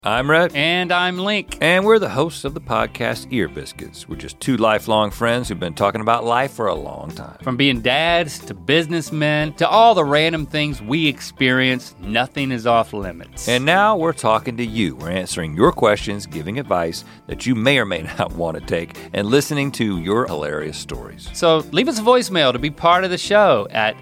I'm Rhett. And I'm Link. And we're the hosts of the podcast Ear Biscuits. We're just two lifelong friends who've been talking about life for a long time. From being dads to businessmen to all the random things we experience, nothing is off limits. And now we're talking to you. We're answering your questions, giving advice that you may or may not want to take, and listening to your hilarious stories. So leave us a voicemail to be part of the show at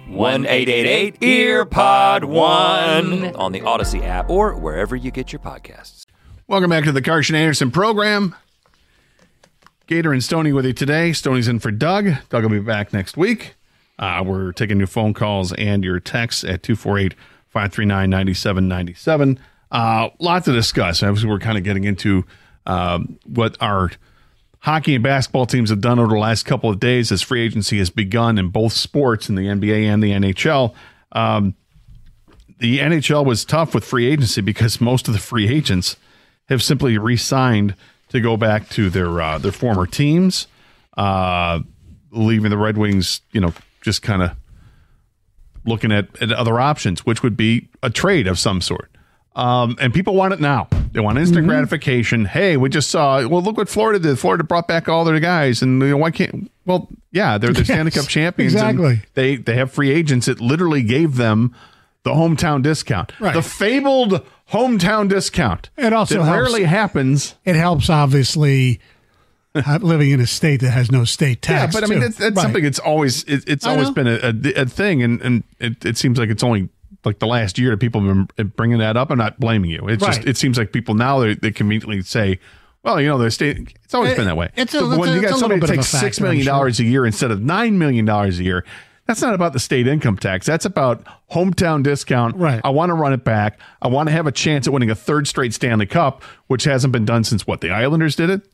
1-888-EARPOD1 on the Odyssey app or wherever you get your podcasts. Welcome back to the Karsch and Anderson program. Gator and Stoney with you today. Stoney's in for Doug. Doug will be back next week. We're taking your phone calls and your texts at 248-539-9797. Lot to discuss. Obviously, we're kind of getting into what our hockey and basketball teams have done over the last couple of days as free agency has begun in both sports, in the NBA and the NHL. The NHL was tough with free agency because most of the free agents have simply re-signed to go back to their former teams, leaving the Red Wings, just kind of looking at other options, which would be a trade of some sort. And people want it now. They want instant gratification. Hey, we just saw, look what Florida did. Florida brought back all their guys, and why can't? Well, yeah, they're the Stanley Cup champions. Exactly. And they have free agents. It literally gave them the hometown discount, right. The fabled hometown discount. It also rarely happens. It helps, obviously, living in a state that has no state tax. Yeah, but I mean, that's right. Something that's always always been a thing, and it seems like it's only like the last year that people have been bringing that up. I'm not blaming you. It's just it seems like people now they conveniently say, well, the state. It's always been that way. When you got somebody that takes $6 million a year instead of $9 million a year. That's not about the state income tax. That's about hometown discount. Right. I want to run it back. I want to have a chance at winning a third straight Stanley Cup, which hasn't been done since the Islanders did it?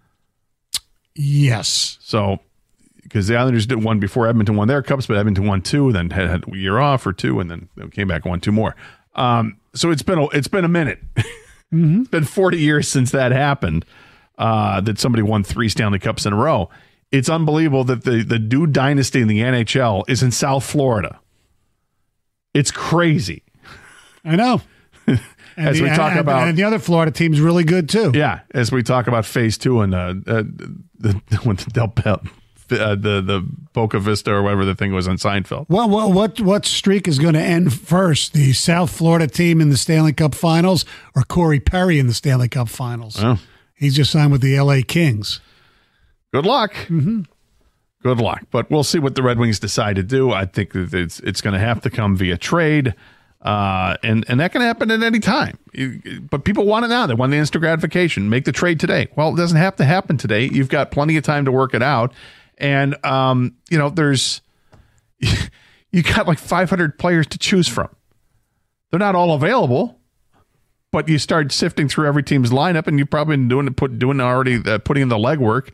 Yes. So, because the Islanders did one before Edmonton won their cups, but Edmonton won two, then had a year off or two, and then they came back and won two more. So it's been a minute. It's been 40 years since that happened, that somebody won 3 Stanley Cups in a row. It's unbelievable that the new dynasty in the NHL is in South Florida. It's crazy. I know. As we talk about, and the other Florida team's really good too. Yeah, as we talk about Phase 2 and the Boca Vista or whatever the thing was on Seinfeld. Well, what streak is going to end first? The South Florida team in the Stanley Cup Finals or Corey Perry in the Stanley Cup Finals? Oh. He's just signed with the LA Kings. Good luck. Good luck. But we'll see what the Red Wings decide to do. I think that it's going to have to come via trade, and that can happen at any time. But people want it now. They want the instant gratification. Make the trade today. Well, it doesn't have to happen today. You've got plenty of time to work it out. And, there's you got like 500 players to choose from. They're not all available. But you start sifting through every team's lineup, and you've probably been putting in the legwork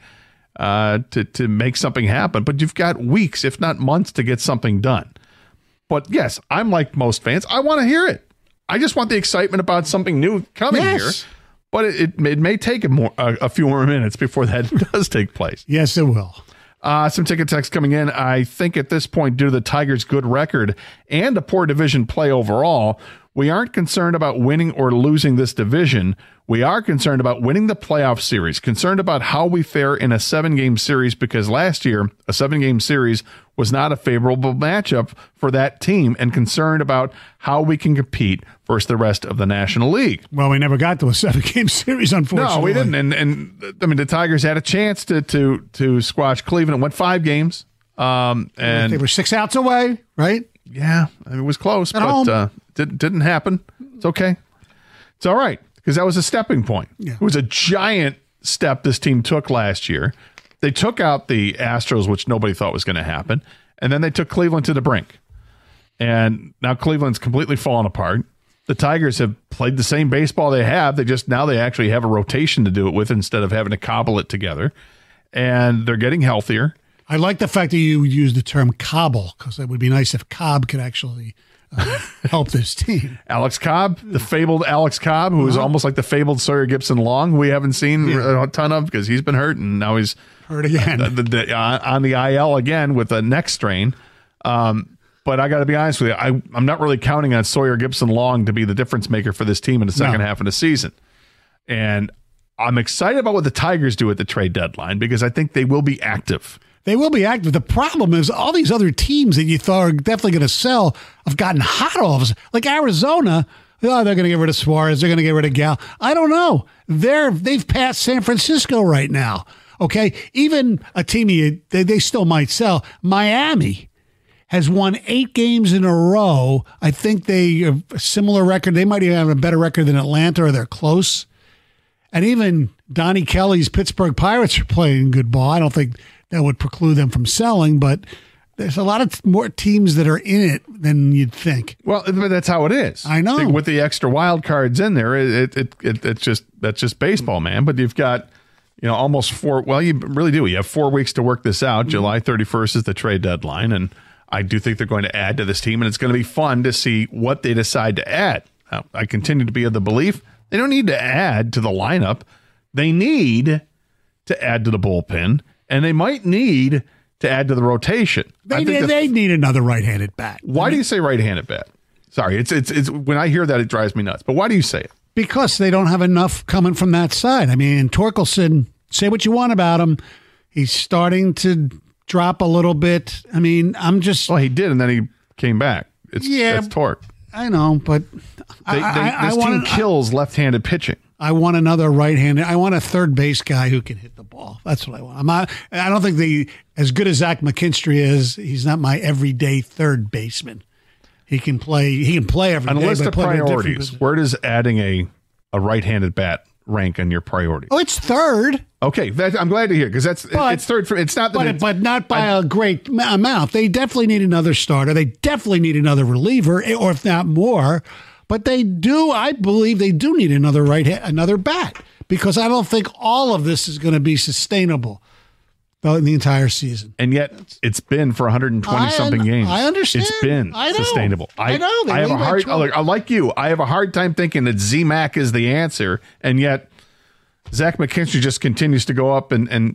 to make something happen. But you've got weeks, if not months, to get something done. But yes, I'm like most fans. I want to hear it. I just want the excitement about something new coming here. But it may take a few more minutes before that does take place. Yes, it will. Some ticket text coming in. I think at this point, due to the Tigers' good record and a poor division play overall, we aren't concerned about winning or losing this division. We are concerned about winning the playoff series, concerned about how we fare in a 7-game series, because last year, a 7-game series was not a favorable matchup for that team, and concerned about how we can compete versus the rest of the National League. Well, we never got to a 7-game series, unfortunately. No, we didn't. And I mean, the Tigers had a chance to squash Cleveland. It went 5 games. And they were 6 outs away, right? Yeah, it was close, but didn't happen. It's okay. It's all right, because that was a stepping point. Yeah. It was a giant step this team took last year. They took out the Astros, which nobody thought was going to happen, and then they took Cleveland to the brink. And now Cleveland's completely fallen apart. The Tigers have played the same baseball they have. They actually have a rotation to do it with instead of having to cobble it together. And they're getting healthier. I like the fact that you use the term cobble, because it would be nice if Cobb could actually help this team. Alex Cobb, the fabled Alex Cobb, who is almost like the fabled Sawyer Gibson-Long, who we haven't seen a ton of because he's been hurt, and now he's hurt again on the IL again with a neck strain. But I got to be honest with you, I'm not really counting on Sawyer Gibson-Long to be the difference maker for this team in the second half of the season. And I'm excited about what the Tigers do at the trade deadline because I think they will be active. They will be active. The problem is all these other teams that you thought are definitely going to sell have gotten hot all of a sudden. Like Arizona, they're going to get rid of Suarez. They're going to get rid of Gal. I don't know. They've passed San Francisco right now. Okay, even a team they still might sell. Miami has won 8 games in a row. I think they have a similar record. They might even have a better record than Atlanta, or they're close. And even Donnie Kelly's Pittsburgh Pirates are playing good ball. I don't think that would preclude them from selling, but there's a lot of more teams that are in it than you'd think. Well, but that's how it is. I know. With the extra wild cards in there, that's just baseball, man. But you've got, almost 4. Well, you really do. You have 4 weeks to work this out. July 31st is the trade deadline, and I do think they're going to add to this team, and it's going to be fun to see what they decide to add. Now, I continue to be of the belief they don't need to add to the lineup. They need to add to the bullpen, and they might need to add to the rotation. They need another right-handed bat. Why do you say right-handed bat? Sorry, it's when I hear that, it drives me nuts. But why do you say it? Because they don't have enough coming from that side. I mean, Torkelson, say what you want about him, he's starting to drop a little bit. I mean, Well, he did, and then he came back. That's Torque. I know, but this team kills left-handed pitching. I want another right-handed. I want a third base guy who can hit the ball. That's what I want. I don't think as good as Zach McKinstry is, he's not my everyday third baseman. He can play. He can play every day. On a list of priorities, where does adding a right-handed bat rank on your priorities? Oh, it's third. Okay, I'm glad to hear because it's third. It's not that, but not by a great amount. They definitely need another starter. They definitely need another reliever, or if not more. But they do. I believe they do need another bat because I don't think all of this is going to be sustainable in the entire season. And yet, it's been for 120-something games. I understand. It's been sustainable. I know. I have a hard. Like you, I have a hard time thinking that Z-Mac is the answer, and yet Zach McKinstry just continues to go up and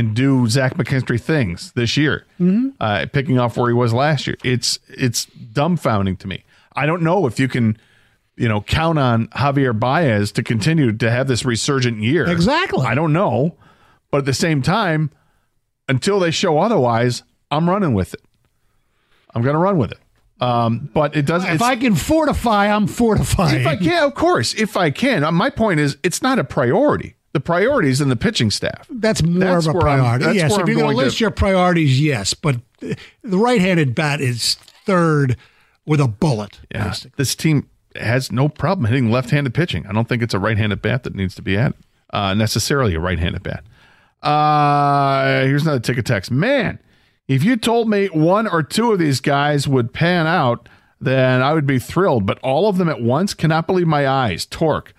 do Zach McKinstry things this year, picking off where he was last year. It's dumbfounding to me. I don't know if you can, count on Javier Baez to continue to have this resurgent year. Exactly. I don't know, but at the same time, until they show otherwise, I'm running with it. I'm going to run with it. But it doesn't. If I can fortify, I'm fortifying. If I can, of course. If I can, my point is, it's not a priority. The priority is in the pitching staff. That's more of a priority. Yes, if you're going to list your priorities, yes, but the right-handed bat is third with a bullet. Yeah, basically. This team has no problem hitting left-handed pitching. I don't think it's a right-handed bat that needs to be added. Necessarily a right-handed bat. Here's another ticket text. Man, if you told me 1 or 2 of these guys would pan out, then I would be thrilled. But all of them at once, cannot believe my eyes. Torque,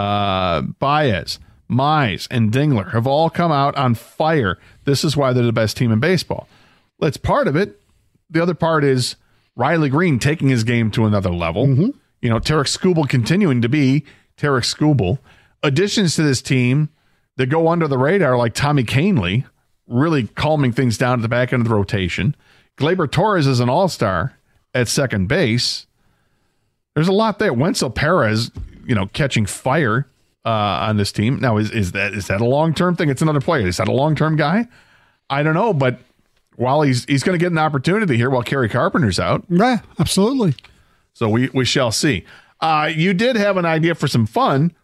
Baez, Mize, and Dingler have all come out on fire. This is why they're the best team in baseball. That's part of it. The other part is Riley Green taking his game to another level. Mm-hmm. Tarek Skubal continuing to be Tarek Skubal. Additions to this team that go under the radar, like Tommy Kahnle, really calming things down at the back end of the rotation. Gleyber Torres is an all-star at second base. There's a lot there. Wenzel Perez, catching fire on this team. Now, is that a long-term thing? It's another player. Is that a long-term guy? I don't know, but while he's going to get an opportunity here while Kerry Carpenter's out. Right, absolutely. So we shall see. You did have an idea for some fun.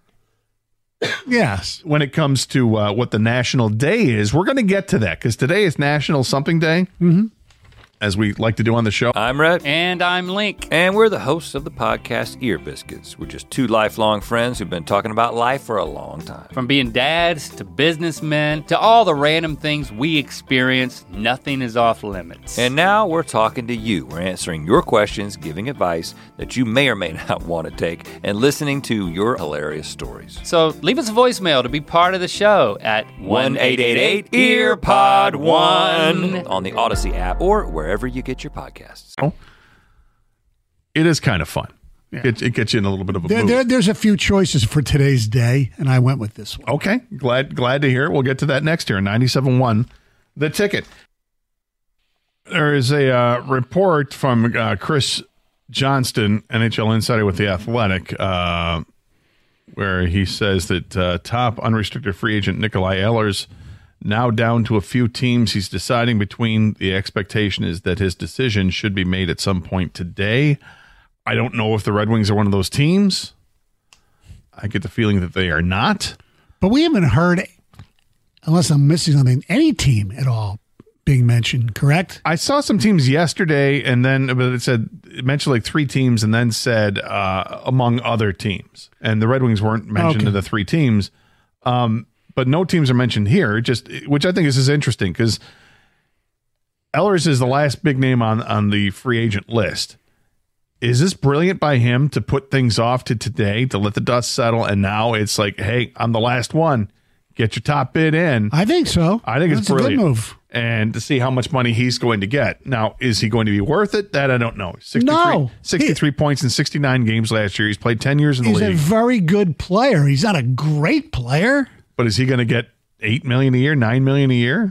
Yes. When it comes to what the national day is, we're going to get to that because today is National Something Day. Mm-hmm. As we like to do on the show. I'm Rhett. And I'm Link. And we're the hosts of the podcast Ear Biscuits. We're just 2 lifelong friends who've been talking about life for a long time. From being dads to businessmen to all the random things we experience, nothing is off limits. And now we're talking to you. We're answering your questions, giving advice that you may or may not want to take, and listening to your hilarious stories. So leave us a voicemail to be part of the show at 1-888-EARPOD-1 on the Odyssey app or wherever you get your podcasts. It is kind of fun. Yeah. It gets you in a little bit of a mood. There's a few choices for today's day, and I went with this one. Okay. Glad to hear it. We'll get to that next year. 97.1 The Ticket. There is a report from Chris Johnston, NHL insider with The Athletic. where he says that top unrestricted free agent Nikolai Ehlers now down to a few teams he's deciding between. The expectation is that his decision should be made at some point today. I don't know if the Red Wings are one of those teams. I get the feeling that they are not. But we haven't heard, unless I'm missing something, any team at all being mentioned, correct? I saw some teams yesterday, and then but it mentioned like 3 teams, and then said among other teams. And the Red Wings weren't mentioned in the 3 teams, but no teams are mentioned here. Which I think is interesting because Ehlers is the last big name on the free agent list. Is this brilliant by him to put things off to today to let the dust settle? And now it's like, hey, I'm the last one. Get your top bid in. I think so. I think it's brilliant. A good move. And to see how much money he's going to get. Now, is he going to be worth it? That I don't know. 63 points in 69 games last year. He's played 10 years in the league. He's a very good player. He's not a great player. But is he going to get $8 million a year, $9 million a year?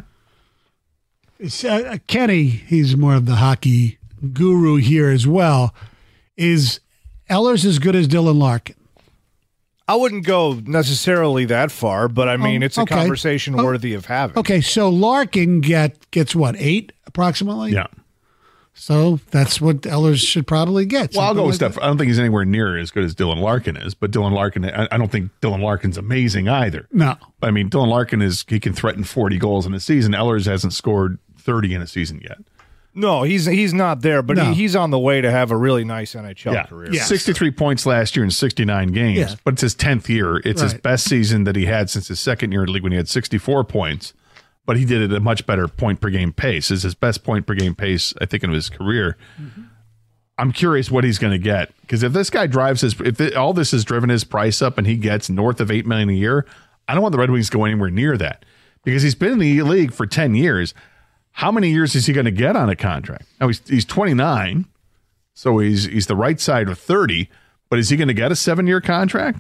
Kenny, he's more of the hockey guru here as well. Is Ehlers as good as Dylan Larkin? I wouldn't go necessarily that far, but I mean, it's a conversation worthy of having. Okay, so Larkin gets what, 8 approximately? Yeah. So that's what Ehlers should probably get. Well, I'll go with Steph. I don't think he's anywhere near as good as Dylan Larkin is, but Dylan Larkin, I don't think Dylan Larkin's amazing either. No. I mean, Dylan Larkin he can threaten 40 goals in a season. Ehlers hasn't scored 30 in a season yet. No, he's not there, but he's on the way to have a really nice NHL career. Yeah. 63 points last year in 69 games, but it's his 10th year. It's his best season that he had since his second year in the league when he had 64 points, but he did it at a much better point-per-game pace. It's his best point-per-game pace, I think, in his career. Mm-hmm. I'm curious what he's going to get, because if this guy drives all this has driven his price up and he gets north of $8 million a year, I don't want the Red Wings to go anywhere near that, because he's been in the league for 10 years. How many years is he going to get on a contract? Now, he's 29, so he's the right side of 30, but is he going to get a 7-year contract?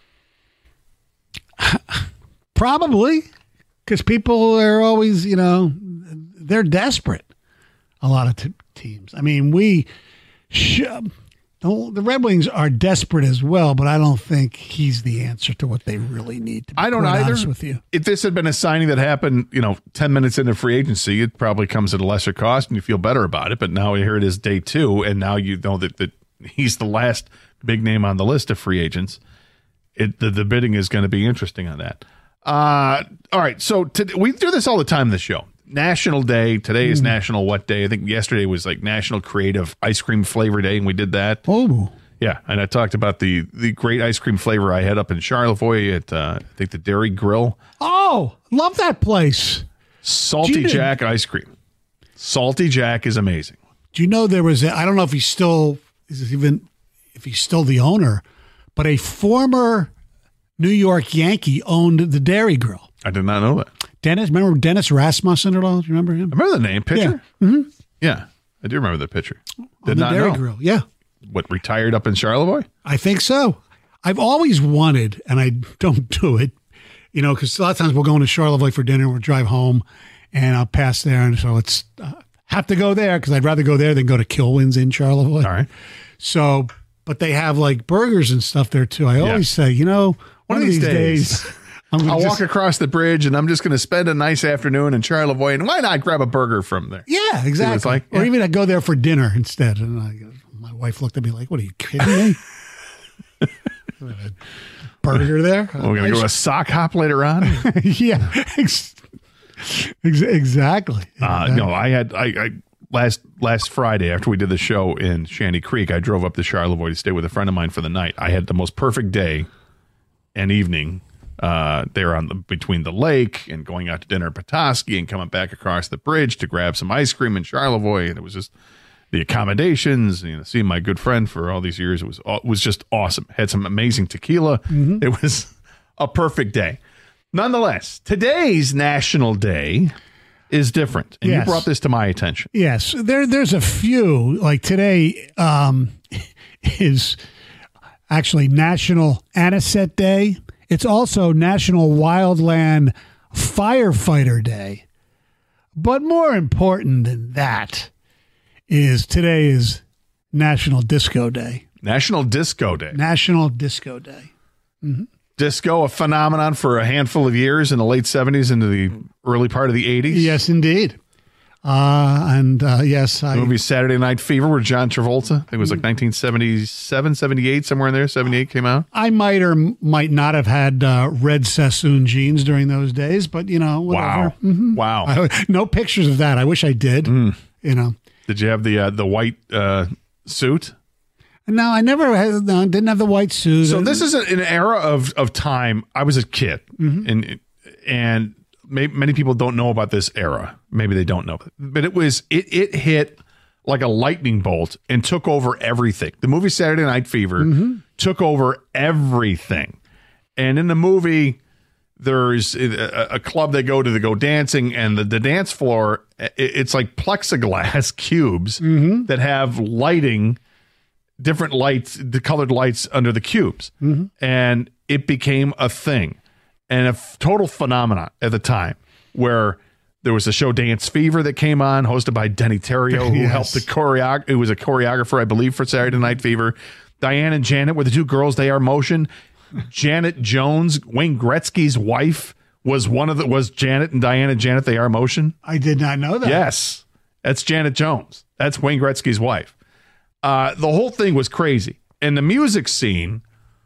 Probably, because people are always, they're desperate, a lot of teams. I mean, the Red Wings are desperate as well, but I don't think he's the answer to what they really need. To be I don't either. Honest with you. If this had been a signing that happened, 10 minutes into free agency, it probably comes at a lesser cost and you feel better about it. But now here it is day 2, and now you know that he's the last big name on the list of free agents. The bidding is going to be interesting on that. All right, so we do this all the time in the show. National Day. Today is National what day? I think yesterday was like National Creative Ice Cream Flavor Day, and we did that. Oh. Yeah, and I talked about the great ice cream flavor I had up in Charlevoix at, I think, the Dairy Grill. Oh, love that place. Salty Jack ice cream. Salty Jack is amazing. Do you know there was I don't know if he's still the owner, but a former New York Yankee owned the Dairy Grill. I did not know that. Remember Dennis Rasmussen at all? Do you remember him? I remember the name, pitcher? Yeah. Mm-hmm. Yeah, I do remember the pitcher. Did not know. Grill, yeah. What, retired up in Charlevoix? I think so. I've always wanted, and I don't do it, because a lot of times we'll go into Charlevoix for dinner, we'll drive home, and I'll pass there, and so it's have to go there, because I'd rather go there than go to Kilwins in Charlevoix. All right. So, but they have like burgers and stuff there too. I always say, one of these days I'll walk across the bridge and I'm just going to spend a nice afternoon in Charlevoix, and why not grab a burger from there? Yeah, exactly. It's like, Or even I go there for dinner instead. And my wife looked at me like, "What, are you kidding me? Burger there? We're going to go to a sock hop later on." Yeah, exactly. No, I last Friday after we did the show in Shanty Creek, I drove up to Charlevoix to stay with a friend of mine for the night. I had the most perfect day and evening there between the lake and going out to dinner at Petoskey and coming back across the bridge to grab some ice cream in Charlevoix. And it was just the accommodations, seeing my good friend for all these years. It was just awesome. Had some amazing tequila. Mm-hmm. It was a perfect day. Nonetheless, today's National Day is different. And you brought this to my attention. Yes. There's a few. Like today is actually National Anisette Day. It's also National Wildland Firefighter Day. But more important than that is today is National Disco Day. National Disco Day. National Disco Day. Disco, a phenomenon for a handful of years in the late 70s into the early part of the 80s. Yes, indeed. Yes, the movie Saturday Night Fever with John Travolta. I think it was like 1977, 78, somewhere in there. 78 came out. I might or might not have had red Sassoon jeans during those days, but, whatever. Wow. Mm-hmm. Wow. No pictures of that. I wish I did, Did you have the white suit? No, I never had. No, didn't have the white suit. So this is an era of time. I was a kid, and many people don't know about this era. Maybe they don't know, but it hit like a lightning bolt and took over everything. The movie Saturday Night Fever took over everything, and in the movie, there's a club they go go dancing, and the dance floor, it's like plexiglass cubes that have lighting. Different lights, the colored lights under the cubes. And it became a thing and a total phenomenon at the time, where there was a show Dance Fever that came on, hosted by Denny Terrio, who helped who was a choreographer, I believe, for Saturday Night Fever. Diane and Janet were the two girls, They Are Motion. Janet Jones, Wayne Gretzky's wife, was Janet, and Diane and Janet, They Are Motion. I did not know that. Yes, that's Janet Jones. That's Wayne Gretzky's wife. The whole thing was crazy. And the music scene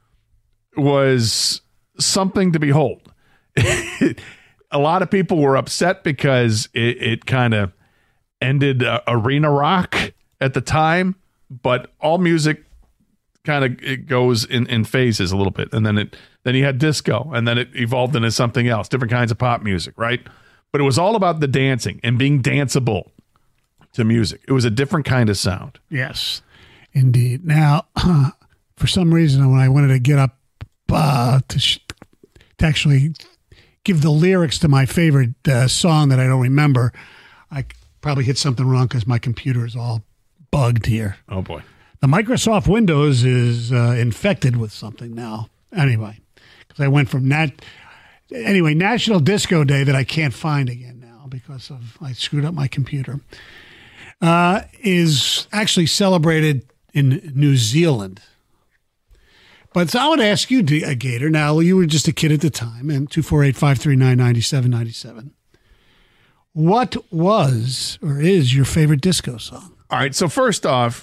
was something to behold. A lot of people were upset because it kind of ended arena rock at the time, but all music kind of it goes in phases a little bit. And then you had disco, and then it evolved into something else, different kinds of pop music, right? But it was all about the dancing and being danceable to music. It was a different kind of sound. Yes. Indeed. Now, for some reason, when I wanted to get up to actually give the lyrics to my favorite song that I don't remember, I probably hit something wrong because my computer is all bugged here. Oh, boy. The Microsoft Windows is infected with something now. Anyway, because I went from National Disco Day that I can't find again now because I screwed up my computer, is actually celebrated in New Zealand. But so I want to ask you, Gator, now you were just a kid at the time, and 248-539-9797. What was or is your favorite disco song? All right, so first off,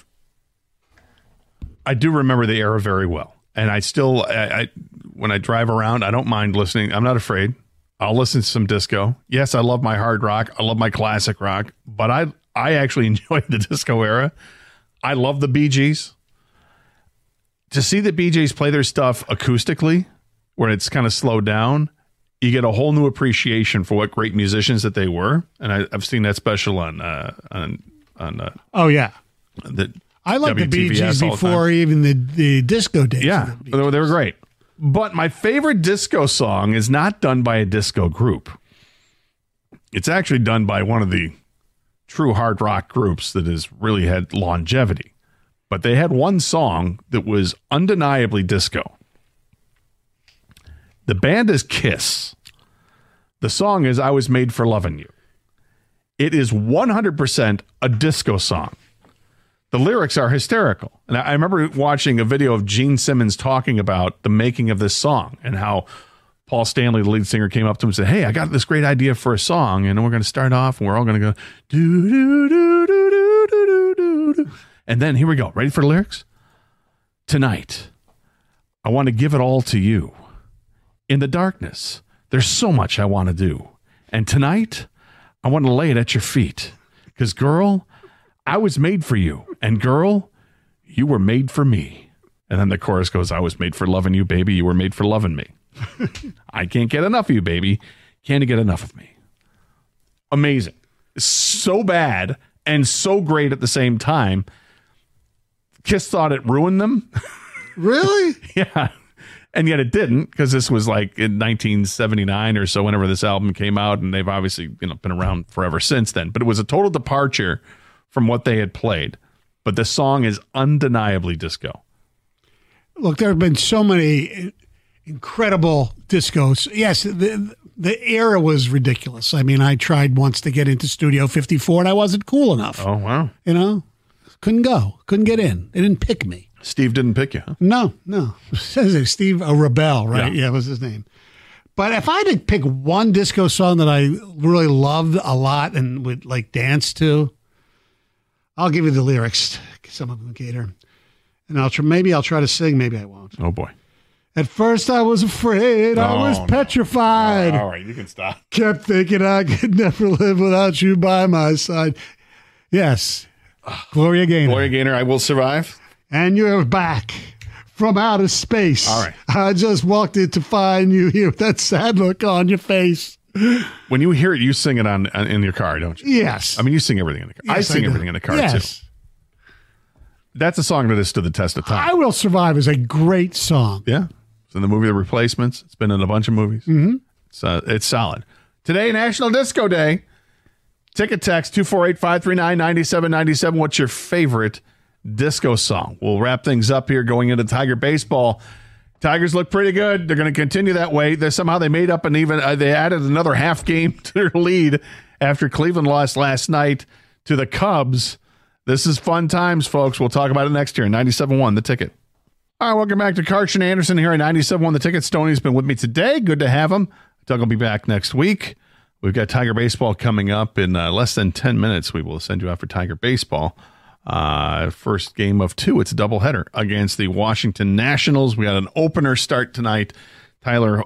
I do remember the era very well. And I still, when I drive around, I don't mind listening. I'm not afraid. I'll listen to some disco. Yes, I love my hard rock. I love my classic rock. But I actually enjoy the disco era. I love the Bee Gees. To see the Bee Gees play their stuff acoustically, where it's kind of slowed down, you get a whole new appreciation for what great musicians that they were. And I've seen that special on oh yeah, I liked the Bee Gees before even the disco days. Yeah, they were great. But my favorite disco song is not done by a disco group. It's actually done by one of the true hard rock groups that has really had longevity. But they had one song that was undeniably disco. The band is Kiss. The song is I Was Made for Lovin' You. It is 100% a disco song. The lyrics are hysterical. And I remember watching a video of Gene Simmons talking about the making of this song and how Paul Stanley, the lead singer, came up to him and said, "Hey, I got this great idea for a song, and we're going to start off, and we're all going to go, do, do, do, do, do, do, do, do. And then here we go. Ready for the lyrics? Tonight, I want to give it all to you. In the darkness, there's so much I want to do. And tonight, I want to lay it at your feet. Because, girl, I was made for you. And, girl, you were made for me." And then the chorus goes, "I was made for loving you, baby. You were made for loving me. I can't get enough of you, baby. Can't you get enough of me?" Amazing. So bad and so great at the same time. Kiss thought it ruined them. Really? Yeah. And yet it didn't, because this was like in 1979 or so, whenever this album came out, and they've obviously been around forever since then. But it was a total departure from what they had played. But the song is undeniably disco. Look, there have been so many incredible discos. Yes, the era was ridiculous. I mean, I tried once to get into Studio 54, and I wasn't cool enough. Oh, wow. Couldn't go. Couldn't get in. They didn't pick me. Steve didn't pick you, huh? No. Steve Rebel, right? Yeah, was his name. But if I had to pick one disco song that I really loved a lot and would like dance to, I'll give you the lyrics. Some of them, Gator. And maybe I'll try to sing, maybe I won't. Oh, boy. At first I was afraid, I was petrified. All right, you can stop. Kept thinking I could never live without you by my side. Yes, Gloria Gaynor. Gloria Gaynor, I Will Survive. And you're back from outer space. All right. I just walked in to find you here with that sad look on your face. When you hear it, you sing it in your car, don't you? Yes. I mean, you sing everything in the car. Yes, I sing everything in the car, yes. too. That's a song that has stood the test of time. I Will Survive is a great song. Yeah. It's in the movie The Replacements. It's been in a bunch of movies. Mm-hmm. It's solid. Today, National Disco Day. Ticket text 248-539-9797. What's your favorite disco song? We'll wrap things up here going into Tiger baseball. Tigers look pretty good. They're going to continue that way. They made up and even they added another half game to their lead after Cleveland lost last night to the Cubs. This is fun times, folks. We'll talk about it next year. 97.1 The Ticket. All right, welcome back to Karch and Anderson here at 97.1 The Ticket. Stoney's been with me today. Good to have him. Doug will be back next week. We've got Tiger baseball coming up in less than 10 minutes. We will send you out for Tiger baseball. First game of 2. It's a doubleheader against the Washington Nationals. We got an opener start tonight. Tyler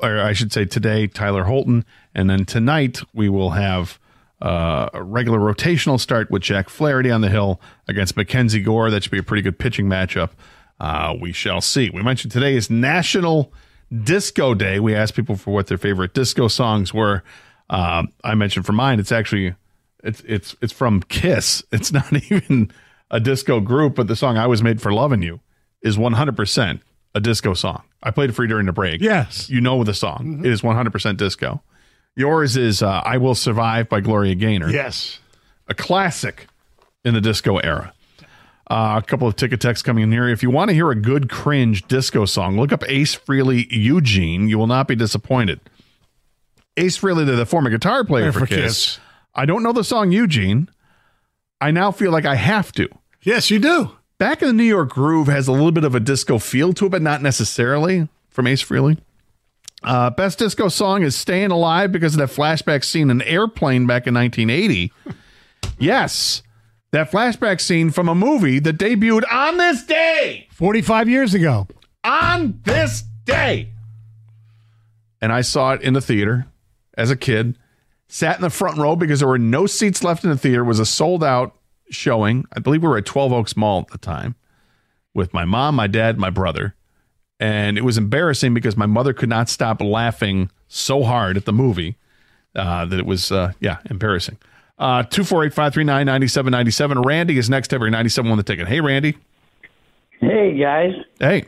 Holton. And then tonight we will have a regular rotational start with Jack Flaherty on the hill against Mackenzie Gore. That should be a pretty good pitching matchup. We shall see. We mentioned today is National Disco Day. We asked people for what their favorite disco songs were. I mentioned for mine, it's actually it's from Kiss. It's not even a disco group, but the song I Was Made for Loving You is 100% a disco song. I played it for you during the break. Yes. You know the song. Mm-hmm. It is 100% disco. Yours is I Will Survive by Gloria Gaynor. Yes. A classic in the disco era. A couple of ticket texts coming in here. If you want to hear a good cringe disco song, look up Ace Frehley Eugene. You will not be disappointed. Ace Frehley, the former guitar player for Kiss. I don't know the song Eugene. I now feel like I have to. Yes, you do. Back in the New York Groove has a little bit of a disco feel to it, but not necessarily from Ace Frehley. Best disco song is Staying Alive because of that flashback scene in Airplane back in 1980. Yes, that flashback scene from a movie that debuted on this day. 45 years ago. On this day. And I saw it in the theater as a kid. Sat in the front row because there were no seats left in the theater. It was a sold-out showing. I believe we were at 12 Oaks Mall at the time with my mom, my dad, my brother. And it was embarrassing because my mother could not stop laughing so hard at the movie that it was, embarrassing. 248-539-9797. Randy is next. Every 97 on the ticket. Hey, Randy. Hey, guys. Hey.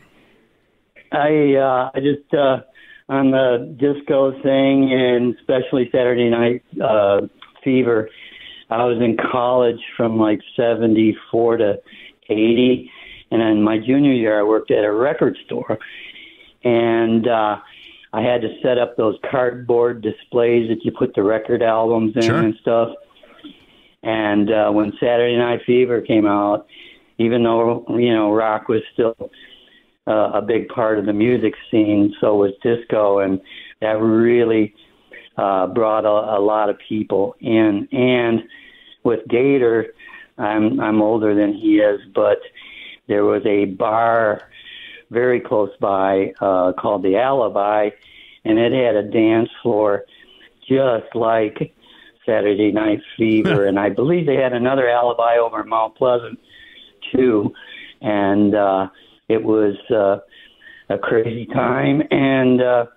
I just on the disco thing and especially Saturday Night Fever, I was in college from like 74 to 80. And in my junior year, I worked at a record store. And I had to set up those cardboard displays that you put the record albums in and stuff. And when Saturday Night Fever came out, even though, rock was still a big part of the music scene, so was disco. And that really brought a lot of people in. And with Gator, I'm older than he is, but there was a bar very close by called the Alibi, and it had a dance floor just like Saturday Night Fever. And I believe they had another Alibi over in Mount Pleasant, too. And it was a crazy time. And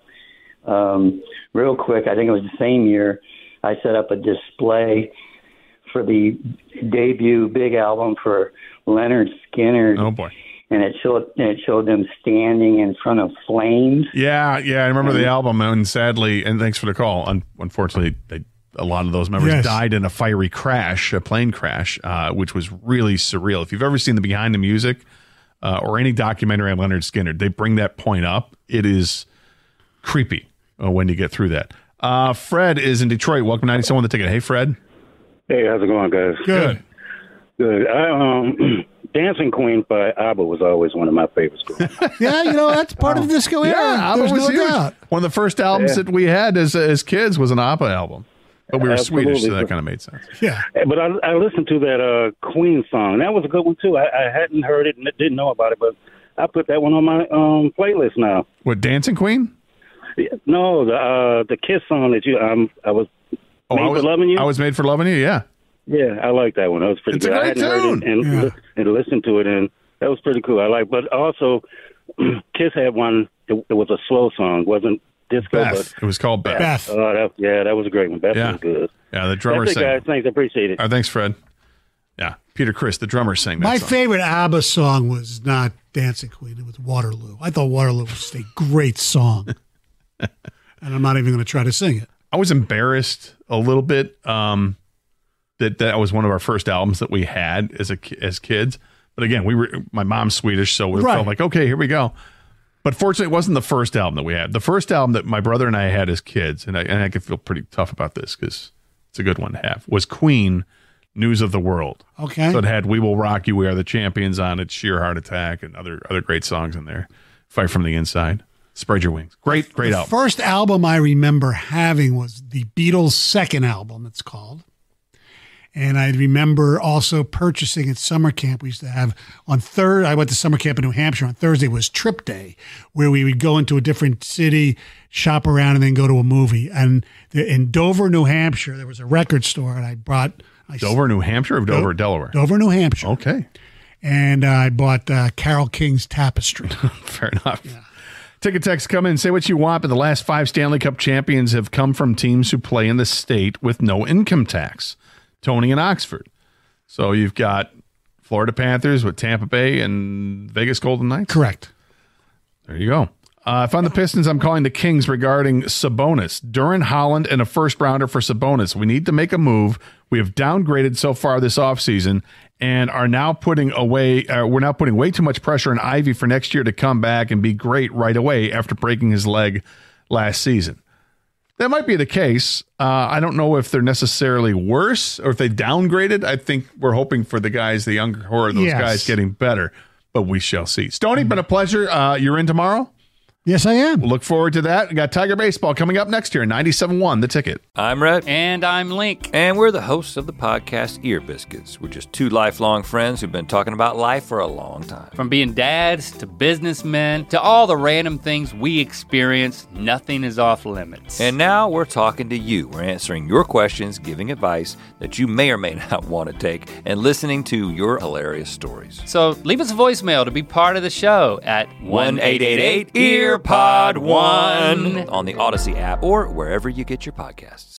real quick, I think it was the same year, I set up a display for the debut big album for Leonard Skinner. Oh, boy. And it showed them standing in front of flames. Yeah, I remember the album, and sadly, and thanks for the call, unfortunately, a lot of those members died in a fiery crash, a plane crash, which was really surreal. If you've ever seen the Behind the Music or any documentary on Leonard Skinner, they bring that point up. It is creepy when you get through that. Fred is in Detroit. Welcome to 97 on the ticket. Hey, Fred. Hey, how's it going, guys? Good. Good. Dancing Queen by ABBA was always one of my favorites. Yeah, that's part of the disco era. Yeah, ABBA There's was no huge. doubt. One of the first albums that we had as kids was an ABBA album. But we were Swedish, so that kind of made sense. Yeah. But I listened to that Queen song. That was a good one, too. I hadn't heard it and didn't know about it, but I put that one on my playlist now. What, Dancing Queen? No, the Kiss song that I was made for loving you. I was made for loving you, yeah. Yeah, I like that one. That was pretty It's good. a I great hadn't heard it and listened to it, and that was pretty cool. But also, Kiss had one. It was a slow song. It wasn't disco, Beth. It was called Beth. Beth. Oh, that was a great one. Beth was good. Yeah, the drummer That's it, sang. guys. Thanks, I appreciate it. Thanks, Fred. Yeah, Peter Criss, the drummer, sang that My song. favorite ABBA song was not Dancing Queen. It was Waterloo. I thought Waterloo was a great song. And I'm not even going to try to sing it. I was embarrassed a little bit that was one of our first albums that we had as kids. But again, my mom's Swedish, so we felt like, okay, here we go. But fortunately, it wasn't the first album that we had. The first album that my brother and I had as kids, and I could feel pretty tough about this because it's a good one to have, was Queen, News of the World. Okay. So it had We Will Rock You, We Are the Champions on it, Sheer Heart Attack, and other great songs in there. Fight from the Inside, Spread Your Wings. Great album. The first album I remember having was the Beatles' second album, it's called. And I remember also purchasing at summer camp. We used to have I went to summer camp in New Hampshire. On Thursday was trip day, where we would go into a different city, shop around, and then go to a movie. And in Dover, New Hampshire, there was a record store, and I brought... Dover, New Hampshire, or Dover, Delaware? Dover, New Hampshire. Okay. And I bought Carole King's Tapestry. Fair enough. Yeah. Take a text, come in, say what you want, but the last 5 Stanley Cup champions have come from teams who play in the state with no income tax. Tony in Oxford. So you've got Florida Panthers with Tampa Bay and Vegas Golden Knights. Correct. There you go. If I'm the Pistons, I'm calling the Kings regarding Sabonis. Duran Holland and a first rounder for Sabonis. We need to make a move. We have downgraded so far this offseason and are now putting way too much pressure on Ivy for next year to come back and be great right away after breaking his leg last season. That might be the case. I don't know if they're necessarily worse or if they downgraded. I think we're hoping for the younger core of those guys getting better, but we shall see. Stoney, been a pleasure. You're in tomorrow? Yes, I am. We'll look forward to that. We got Tiger Baseball coming up next year, 97.1 The Ticket. I'm Rhett. And I'm Link. And we're the hosts of the podcast Ear Biscuits. We're just 2 lifelong friends who've been talking about life for a long time. From being dads to businessmen to all the random things we experience, nothing is off limits. And now we're talking to you. We're answering your questions, giving advice that you may or may not want to take, and listening to your hilarious stories. So leave us a voicemail to be part of the show at 1-888-EARPOD1 on the Odyssey app or wherever you get your podcasts.